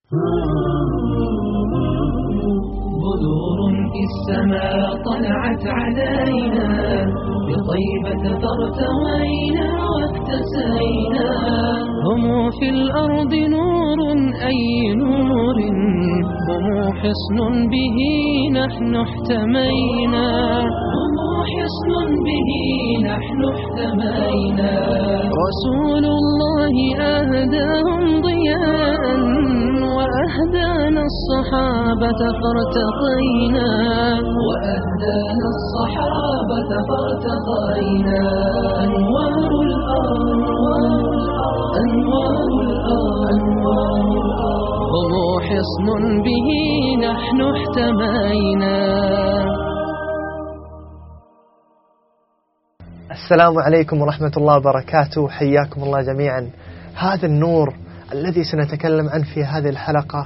بدور في السماء طلعت علينا، بطيبة فارتوينا واكتسينا. هم في الأرض نور، أي نور، هم حصن به نحن احتمينا. هم حصن به نحن احتمينا. رسول الله أهداهم ضياء، وأهدانا الصحابة فارتقينا. وأهدانا الصحابة فارتقينا. أنوار الأرض، أنوار الأرض، هم حصن به نحن احتمينا. السلام عليكم ورحمة الله وبركاته، حياكم الله جميعا. هذا النور الذي سنتكلم عنه في هذه الحلقة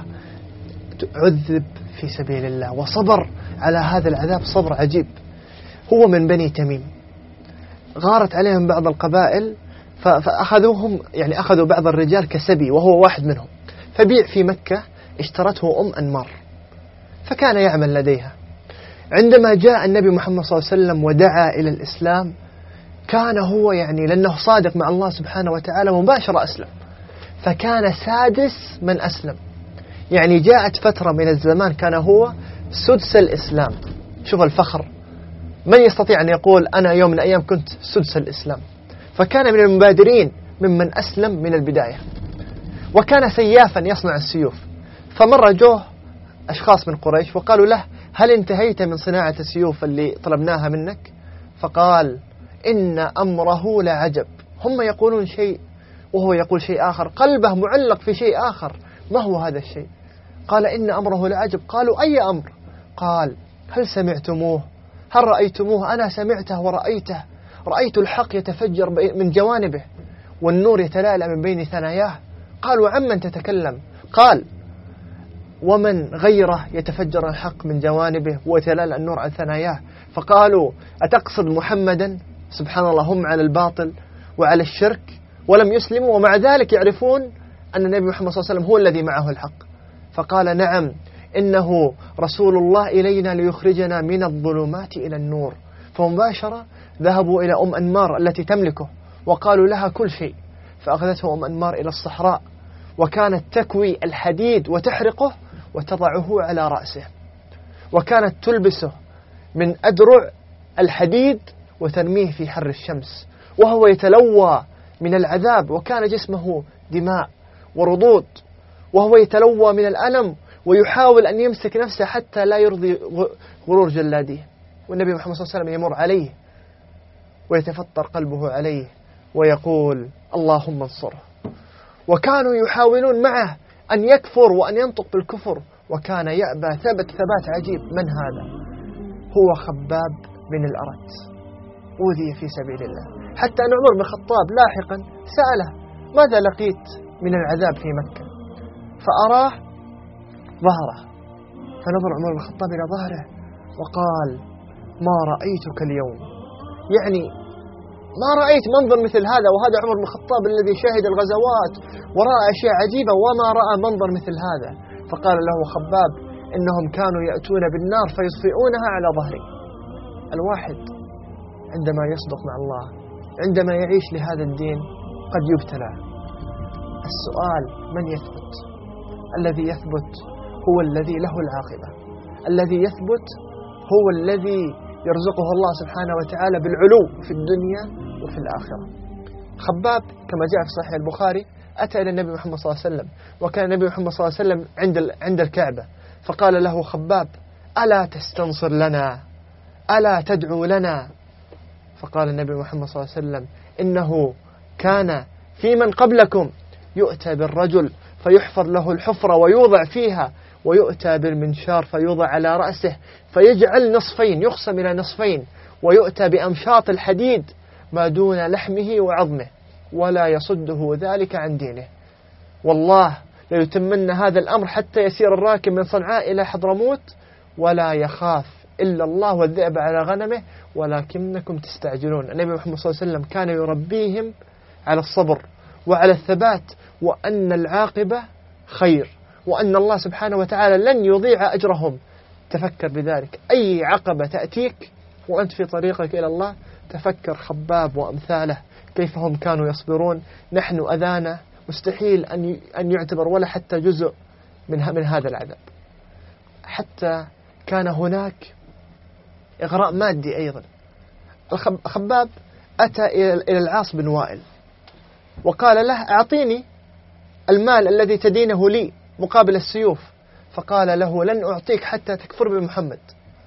عذب في سبيل الله وصبر على هذا العذاب صبر عجيب. هو من بني تميم، غارت عليهم بعض القبائل فأخذوهم، يعني أخذوا بعض الرجال كسبي وهو واحد منهم، فبيع في مكة. اشترته أنمار فكان يعمل لديها. عندما جاء النبي محمد صلى الله عليه وسلم ودعا إلى الإسلام، كان هو يعني لأنه صادق مع الله سبحانه وتعالى مباشرة أسلم، فكان سادس من أسلم. يعني جاءت فترة من الزمان كان هو سدس الإسلام. شوف الفخر، من يستطيع أن يقول أنا يوم من الأيام كنت سدس الإسلام؟ فكان من المبادرين ممن أسلم من البداية، وكان سيافا يصنع السيوف. فمر جوه أشخاص من قريش وقالوا له هل انتهيت من صناعة السيوف اللي طلبناها منك؟ فقال إن أمره لعجب. هم يقولون شيء وهو يقول شيء آخر، قلبه معلق في شيء آخر. ما هو هذا الشيء؟ قال إن أمره لعجب. قالوا أي أمر؟ قال هل سمعتموه؟ هل رأيتموه؟ أنا سمعته ورأيته. رأيت الحق يتفجر من جوانبه والنور يتلألأ من بين ثناياه. قالوا عمن تتكلم؟ قال ومن غيره يتفجر الحق من جوانبه ويتلألأ النور عن ثناياه. فقالوا أتقصد محمدا؟ سبحان الله، هم على الباطل وعلى الشرك ولم يسلموا، ومع ذلك يعرفون أن النبي محمد صلى الله عليه وسلم هو الذي معه الحق. فقال نعم، إنه رسول الله إلينا ليخرجنا من الظلمات إلى النور. فمباشرة ذهبوا إلى أنمار التي تملكه وقالوا لها كل شيء، فأخذته أنمار إلى الصحراء، وكانت تكوي الحديد وتحرقه وتضعه على رأسه، وكانت تلبسه من أدرع الحديد وترميه في حر الشمس وهو يتلوى من العذاب، وكان جسمه دماء ورضوض وهو يتلوى من الألم ويحاول أن يمسك نفسه حتى لا يرضي غرور جلاديه. والنبي محمد صلى الله عليه وسلم يمر عليه ويتفطر قلبه عليه ويقول اللهم انصره. وكانوا يحاولون معه أن يكفر وأن ينطق بالكفر، وكان يأبى ثبات عجيب. من هذا؟ هو خباب بن الأرت، أوذي في سبيل الله، حتى أن عمر بن الخطاب لاحقا سأله ماذا لقيت من العذاب في مكة؟ فأراه ظهره، فنظر عمر بن الخطاب إلى ظهره وقال ما رأيتك اليوم، يعني ما رأيت منظر مثل هذا. وهذا عمر بن الخطاب الذي شهد الغزوات ورأى أشياء عجيبة وما رأى منظر مثل هذا. فقال له خباب إنهم كانوا يأتون بالنار فيطفئونها على ظهري. الواحد عندما يصدق مع الله، عندما يعيش لهذا الدين، قد يبتلى. السؤال من يثبت؟ الذي يثبت هو الذي له العاقبة، الذي يثبت هو الذي يرزقه الله سبحانه وتعالى بالعلو في الدنيا وفي الآخرة. خباب كما جاء في صحيح البخاري أتى إلى النبي محمد صلى الله عليه وسلم، وكان النبي محمد صلى الله عليه وسلم عند الكعبة، فقال له خباب ألا تستنصر لنا؟ ألا تدعو لنا؟ فقال النبي محمد صلى الله عليه وسلم إنه كان في من قبلكم يؤتى بالرجل فيحفر له الحفرة ويوضع فيها، ويؤتى بالمنشار فيوضع على رأسه فيجعل نصفين، يقسم إلى نصفين، ويؤتى بأمشاط الحديد ما دون لحمه وعظمه ولا يصده ذلك عن دينه. والله ليتمن هذا الأمر حتى يسير الراكب من صنعاء إلى حضرموت ولا يخاف إلا الله والذئب على غنمه ولكنكم تستعجلون. النبي محمد صلى الله عليه وسلم كان يربيهم على الصبر وعلى الثبات، وأن العاقبة خير، وأن الله سبحانه وتعالى لن يضيع أجرهم. تفكر بذلك. أي عقبة تأتيك وأنت في طريقك إلى الله تفكر خباب وأمثاله كيف هم كانوا يصبرون. نحن أذانا مستحيل أن يعتبر ولا حتى جزء من هذا العذاب. حتى كان هناك إغراء مادي أيضا. خباب أتى إلى العاص بن وائل وقال له أعطيني المال الذي تدينه لي مقابل السيوف. فقال له لن أعطيك حتى تكفر بمحمد.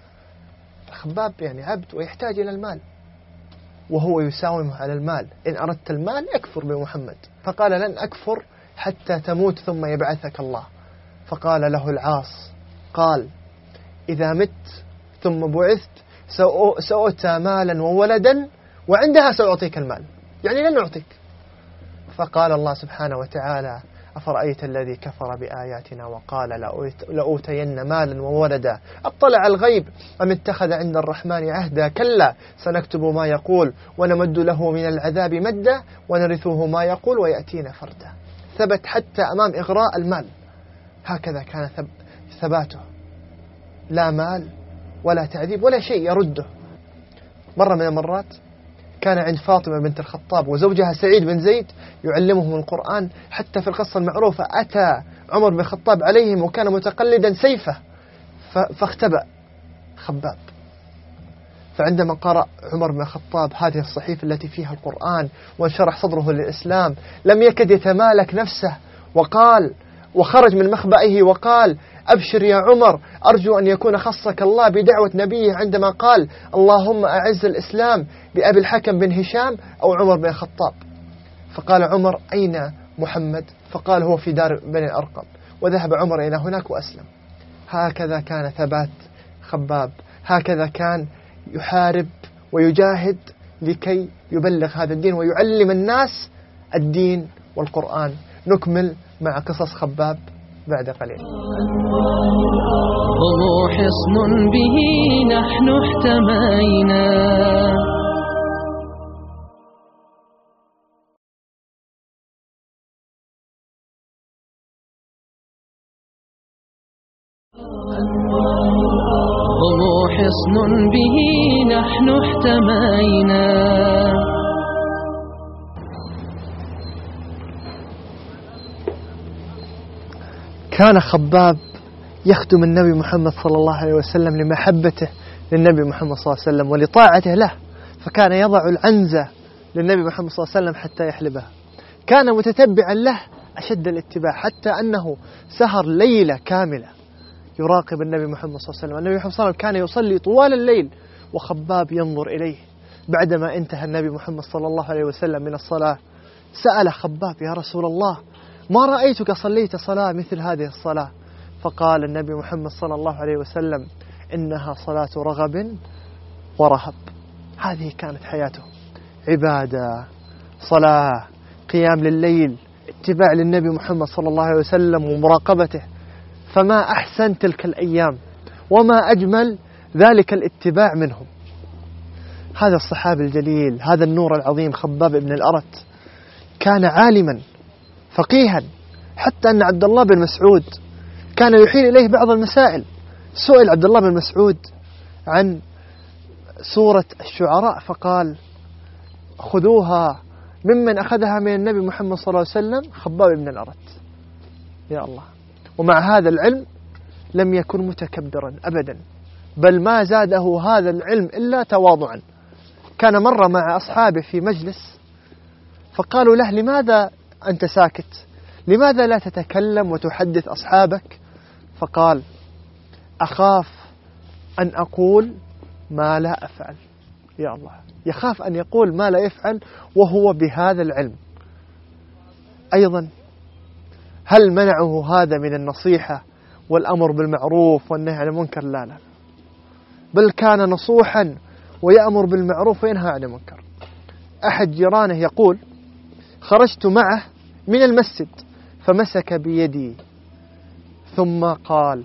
خباب يعني عبد ويحتاج إلى المال وهو يساومه على المال. إن أردت المال أكفر بمحمد. فقال لن أكفر حتى تموت ثم يبعثك الله. فقال له العاص قال إذا مت ثم بعثت سأؤتى مالا وولدا وعندها سأعطيك المال، يعني لن أعطيك. فقال الله سبحانه وتعالى أفرأيت الذي كفر بآياتنا وقال لأوتين مالا وولدا أطلع الغيب أم اتخذ عند الرحمن عهدا كلا سنكتب ما يقول ونمد له من العذاب مدا ونرثه ما يقول ويأتينا فردا. ثبت حتى أمام إغراء المال. هكذا كان ثباته، لا مال ولا تعذيب ولا شيء يرده. مرة من المرات كان عند فاطمة بنت الخطاب وزوجها سعيد بن زيد يعلمهم القرآن. حتى في القصة المعروفة أتى عمر بن الخطاب عليهم وكان متقلدا سيفه فاختبأ خباب. فعندما قرأ عمر بن الخطاب هذه الصحيفة التي فيها القرآن وانشرح صدره للإسلام لم يكد يتمالك نفسه وقال وخرج من مخبئه وقال أبشر يا عمر أرجو أن يكون خصك الله بدعوة نبيه عندما قال اللهم أعز الإسلام بأبي الحكم بن هشام أو عمر بن الخطاب. فقال عمر أين محمد؟ فقال هو في دار بني الأرقم. وذهب عمر إلى هناك وأسلم. هكذا كان ثبات خباب. هكذا كان يحارب ويجاهد لكي يبلغ هذا الدين ويعلم الناس الدين والقرآن. نكمل مع قصص خباب بعد قليل. هم حصن به نحن احتمينا. هم حصن به نحن احتمينا. كان خباب يخدم النبي محمد صلى الله عليه وسلم لمحبته للنبي محمد صلى الله عليه وسلم ولطاعته له. فكان يضع العنزة للنبي محمد صلى الله عليه وسلم حتى يحلبها. كان متتبعا له أشد الاتباع حتى أنه سهر ليلة كاملة يراقب النبي محمد صلى الله عليه وسلم. النبي محمد صلى الله عليه وسلم كان يصلي طوال الليل وخباب ينظر إليه. بعدما انتهى النبي محمد صلى الله عليه وسلم من الصلاة سأل خباب يا رسول الله ما رأيتك صليت صلاة مثل هذه الصلاة؟ فقال النبي محمد صلى الله عليه وسلم إنها صلاة رغب ورهب. هذه كانت حياته، عبادة، صلاة، قيام لليل، اتباع للنبي محمد صلى الله عليه وسلم ومراقبته. فما أحسن تلك الأيام وما أجمل ذلك الاتباع منهم. هذا الصحابي الجليل، هذا النور العظيم خباب بن الأرت كان عالما فقيها حتى أن عبد الله بن مسعود كان يحيل إليه بعض المسائل. سئل عبد الله بن مسعود عن سورة الشعراء فقال خذوها ممن أخذها من النبي محمد صلى الله عليه وسلم خباب بن الأرت. يا الله. ومع هذا العلم لم يكن متكبرا أبدا، بل ما زاده هذا العلم إلا تواضعا. كان مرة مع أصحابه في مجلس فقالوا له لماذا أنت ساكت؟ لماذا لا تتكلم وتحدث أصحابك؟ فقال أخاف أن أقول ما لا أفعل. يا الله، يخاف أن يقول ما لا يفعل وهو بهذا العلم. أيضا هل منعه هذا من النصيحة والأمر بالمعروف والنهي عن المنكر؟ لا لا، بل كان نصوحا ويأمر بالمعروف وينهى عن المنكر. أحد جيرانه يقول خرجت معه من المسجد فمسك بيدي ثم قال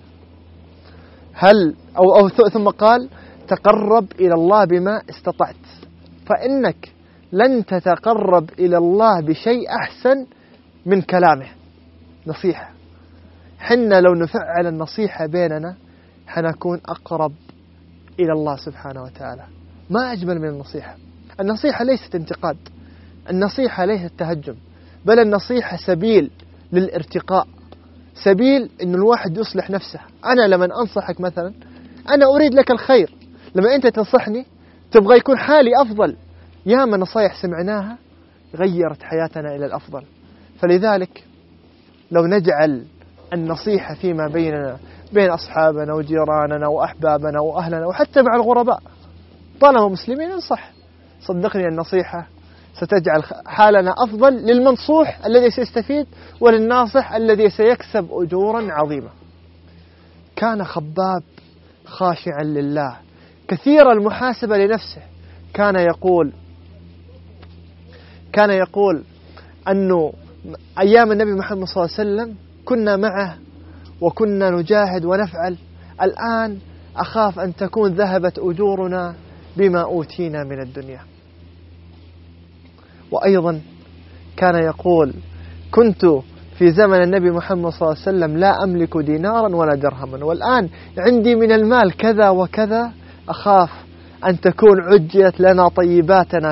ثم قال تقرب إلى الله بما استطعت، فإنك لن تتقرب إلى الله بشيء أحسن من كلامه. نصيحة. حنا لو نفعل النصيحة بيننا حنكون أقرب إلى الله سبحانه وتعالى. ما أجمل من النصيحة. النصيحة ليست انتقاد، النصيحة ليست تهجم، بل النصيحة سبيل للارتقاء، سبيل إنه الواحد يصلح نفسه. أنا لما أنصحك مثلا أنا أريد لك الخير، لما أنت تنصحني تبغى يكون حالي أفضل. ياما نصايح سمعناها غيرت حياتنا إلى الأفضل. فلذلك لو نجعل النصيحة فيما بيننا بين أصحابنا وجيراننا وأحبابنا وأهلنا وحتى مع الغرباء، طالما مسلمين ننصح، صدقني النصيحة ستجعل حالنا أفضل للمنصوح الذي سيستفيد وللناصح الذي سيكسب أجورا عظيمة. كان خباب خاشعا لله كثير المحاسبة لنفسه. كان يقول أنه أيام النبي محمد صلى الله عليه وسلم كنا معه وكنا نجاهد ونفعل، الآن أخاف أن تكون ذهبت أجورنا بما أوتينا من الدنيا. وأيضا كان يقول كنت في زمن النبي محمد صلى الله عليه وسلم لا أملك دينارا ولا درهما، والآن عندي من المال كذا وكذا، أخاف أن تكون عجلت لنا طيباتنا